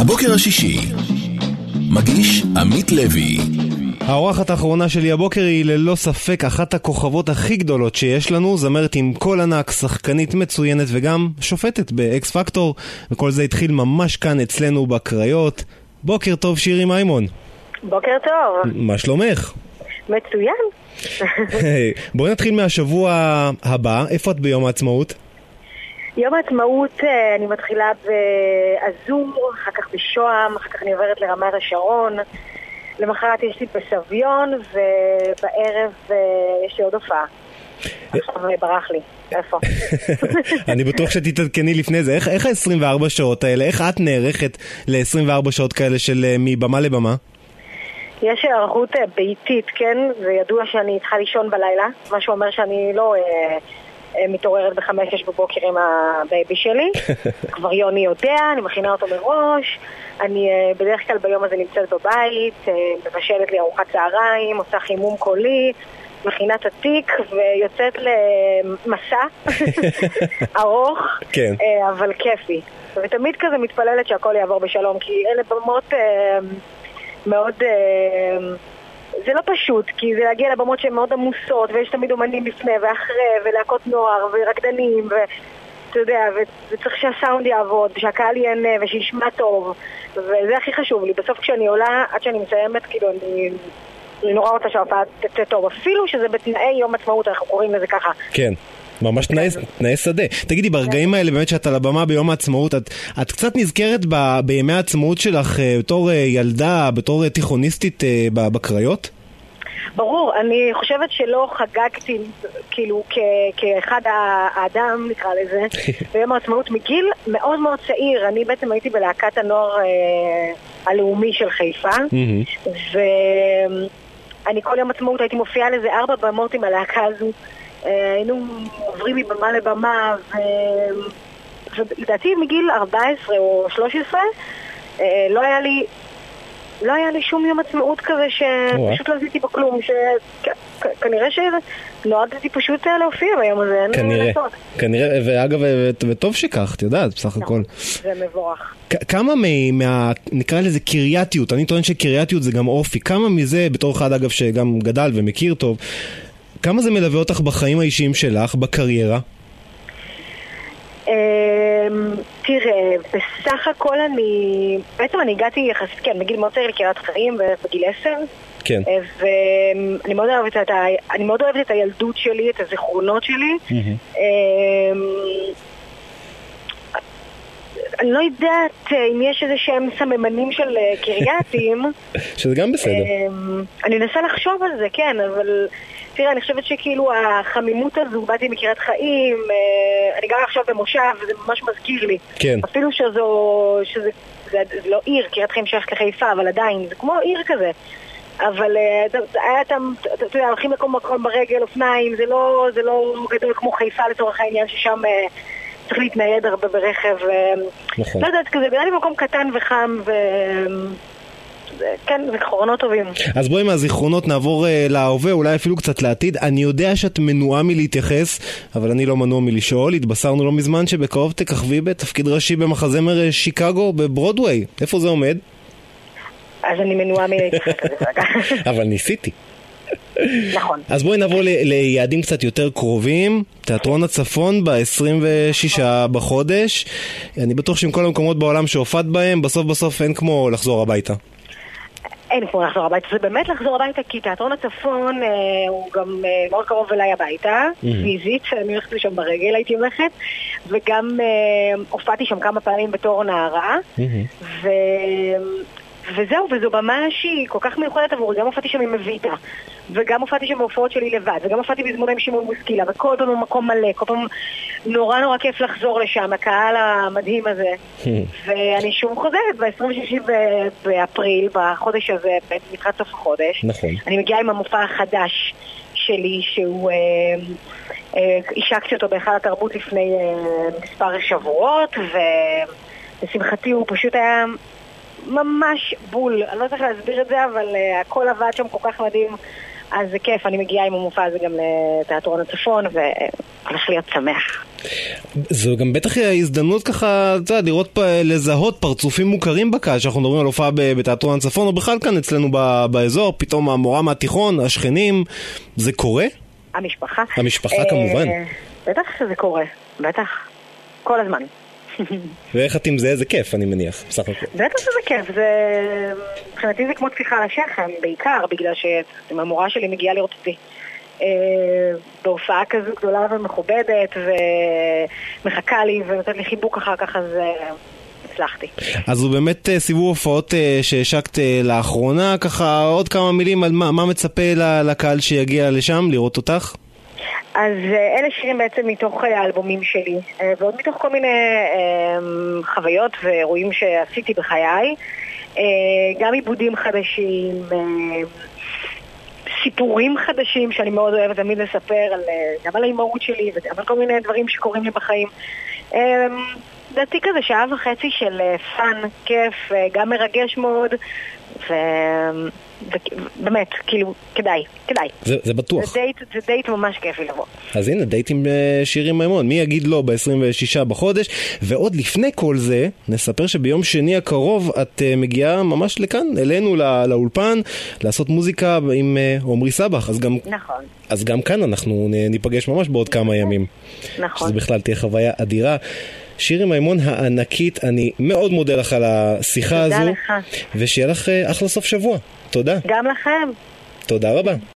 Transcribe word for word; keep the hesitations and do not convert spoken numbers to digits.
הבוקר השישי מגיש עמית לוי. האורחת האחרונה שלי הבוקר היא ללא ספק אחת הכוכבות הכי גדולות שיש לנו, זמרת עם קול ענק, שחקנית מצוינת וגם שופטת באקס פקטור, וכל זה התחיל ממש כאן אצלנו בקריות. בוקר טוב שירי מימון. בוקר טוב. מה שלומך? מצוין. בואי נתחיל מהשבוע הבא. איפה את ביום העצמאות? יום העצמאות אני מתחילה באזור, אחר כך בשוהם, אחר כך אני עוברת לרמת השרון, למחרת יש לי בסביון, ובערב יש לי עוד הופעה. עכשיו ברח לי, איפה? אני בטוח שתתעדכני לפני זה. איך, איך ה-עשרים וארבע שעות האלה? איך את נערכת ל-עשרים וארבע שעות כאלה של מבמה לבמה? יש הערכות ביתית, כן? וידוע שאני צריכה לישון בלילה, מה שאומר שאני לא אה, אה, מתעוררת בחמש שש בבוקר עם הבייבי שלי. כבר יוני יודע, אני מכינה אותו מראש. אני אה, בדרך כלל ביום הזה נמצאת בבית, אה, מבשלת לי ארוחת צהריים, עושה חימום קולי, מכינה את התיק ויוצאת למסע ארוך, כן. אה, אבל כיפי. ותמיד כזה מתפללת שהכל יעבור בשלום, כי אלה במות... אה, מאוד, זה לא פשוט, כי זה להגיע לבמות שהן מאוד עמוסות, ויש תמיד אומנים לפני ואחרי, ולהקות נוער, ורקדנים, ואתה יודע, וצריך שהסאונד יעבוד, ושהקהל ייהנה, ושישמע טוב, וזה הכי חשוב לי. בסוף כשאני עולה, עד שאני מסיימת, כאילו, אני, אני נורא רוצה שההופעה תצא טוב, אפילו שזה בתנאי יום עצמאות, אנחנו קוראים לזה ככה. כן. ממש תנאי, תנאי שדה. תגידי, ברגעים האלה באמת שאת על הבמה ביום העצמאות, את, את קצת נזכרת ב, בימי העצמאות שלך בתור ילדה, בתור תיכוניסטית בקריות? ברור, אני חושבת שלא חגגתי כאילו כ, כאחד האדם, נקרא לזה, ביום העצמאות מגיל מאוד מאוד צעיר. אני בעצם הייתי בלהקת הנוער אה, הלאומי של חיפה, mm-hmm. ואני כל יום עצמאות הייתי מופיעה לזה ארבע במות עם הלהקה הזו. היינו עוברים מבמה לבמה, ולדעתי מגיל ארבע עשרה או שלוש עשרה לא היה לי לא היה לי שום יום עצמאות כזה שפשוט לא עשיתי בו כלום, שכנראה שנועדתי פשוט להופיע ביום הזה. כנראה, כנראה, ואגב, וטוב שכך, את יודעת, בסך הכל. זה מבורך. כמה מה, נקרא לזה קרייתיות, אני טוען שקרייתיות זה גם אופי, כמה מזה, בתור אחד אגב שגם גדל ומכיר טוב, כמה זה מלווה אותך בחיים האישיים שלך, בקריירה? תראה, בסך הכל אני... בעצם אני הגעתי יחסית, כן, בגיל מאוד צעיר לקריית חיים בגיל עשר. כן. ואני מאוד אוהבת את ה... אני מאוד אוהבת את הילדות שלי, את הזיכרונות שלי. אני לא יודעת אם יש איזה שהם סממנים של קרייתים. שזה גם בסדר. אני מנסה לחשוב על זה, כן, אבל... תראה, אני חושבת שכאילו החמימות הזו, באתי מקריית חיים, אני גם עכשיו במושב, וזה ממש מזכיר לי. כן. אפילו שזו, שזה זה, זה לא עיר, קריית חיים שייך לחיפה, אבל עדיין, זה כמו עיר כזה. אבל היה אתם, אתה יודע, הולכים לכל מקום ברגל, אופניים, זה לא, זה לא גדול כמו חיפה לצורך העניין, ששם צריך להתנייד הרבה ברכב. נכון. לא יודעת, כזה, בגלל לי מקום קטן וחם ו... כן, זיכרונות טובים. אז בואי מהזיכרונות נעבור uh, להווה, אולי אפילו קצת לעתיד. אני יודע שאת מנועה מלהתייחס, אבל אני לא מנוע מלשאול. התבשרנו לא מזמן שבקרוב תככבי בתפקיד ראשי במחזמר שיקגו בברודווי. איפה זה עומד? אז אני מנועה מלהתייחס לזה רגע. אבל ניסיתי. נכון. אז בואי נעבור ל- ליעדים קצת יותר קרובים. תיאטרון הצפון ב-עשרים ושישה בחודש. אני בטוח שעם כל המקומות בעולם שהופעת בהם, בסוף בסוף אין כמו לחזור הביתה. אין כמו לחזור הביתה, זה באמת לחזור הביתה, כי תיאטרון הצפון אה, הוא גם אה, מאוד קרוב אליי הביתה, mm-hmm. פיזית, אני הולכת לשם ברגל, הייתי הולכת, וגם אה, הופעתי שם כמה פעמים בתור נערה, mm-hmm. ו... וזהו, וזו במה שהיא כל כך מיוחדת עבור, גם הופעתי שם עם מביטה, וגם הופעתי שם בהופעות שלי לבד, וגם הופעתי בזמונה עם שמעון בוסקילה, וכל פעם הוא מקום מלא, כל פעם נורא נורא כיף לחזור לשם, הקהל המדהים הזה. ואני שוב חוזרת, ב-עשרים ושישה באפריל, בחודש הזה, לקראת סוף החודש, נכון. אני מגיעה עם המופע החדש שלי, שהוא... אה, אה, השקתי אותו בהיכל התרבות לפני אה, מספר שבועות, ולשמחתי הוא פשוט היה... ממש בול, אני לא צריך להסביר את זה, אבל uh, הכל עבד שם כל כך מדהים, אז זה כיף, אני מגיעה עם המופע הזה גם לתיאטרון הצפון, והלך להיות שמח. זו גם בטח ההזדמנות ככה, אתה יודע, לראות, לזהות פרצופים מוכרים בקהל, שאנחנו מדברים על הופעה בתיאטרון הצפון, או בכלל כאן אצלנו באזור, פתאום המורה מהתיכון, השכנים, זה קורה? המשפחה. המשפחה כמובן. בטח שזה קורה, בטח. כל הזמן. ואיך את עם זה? זה כיף, אני מניח, בסך הכל. בטח שזה כיף, זה... מבחינתי זה כמו טפיחה על השכם, בעיקר בגלל שהמורה שלי מגיעה לראות אותי בהופעה כזו גדולה ומכובדת ומחכה לי ונותנת לי חיבוק אחר כך, אז הצלחתי. אז הוא באמת סיבוב הופעות שהשקת לאחרונה, ככה עוד כמה מילים על מה, מה מצפה לקהל שיגיע לשם לראות אותך? אז אלה שירים בעצם מתוך האלבומים שלי, ועוד מתוך כל מיני חוויות ואירועים שעשיתי בחיי, גם עיבודים חדשים, סיפורים חדשים שאני מאוד אוהבת תמיד לספר, על, גם על האימהות שלי וגם על כל מיני דברים שקורים לי בחיים. דעתי כזה שעה וחצי של פן, כיף, גם מרגש מאוד, ובאמת, כאילו, כדאי, כדאי. זה, זה בטוח. זה דייט, זה דייט ממש כיפי לבוא. אז הנה, דייט עם שירים מימון. מי יגיד לא ב-עשרים ושישה בחודש? ועוד לפני כל זה, נספר שביום שני הקרוב את מגיעה ממש לכאן, אלינו לא, לאולפן, לעשות מוזיקה עם עומרי סבח. אז גם, נכון. אז גם כאן אנחנו ניפגש ממש בעוד כמה ימים. נכון. שזה בכלל תהיה חוויה אדירה. שירי מימון הענקית, אני מאוד מודה לך על השיחה הזו. תודה לך. ושיהיה לך אחלה סוף שבוע. תודה. גם לכם. תודה רבה.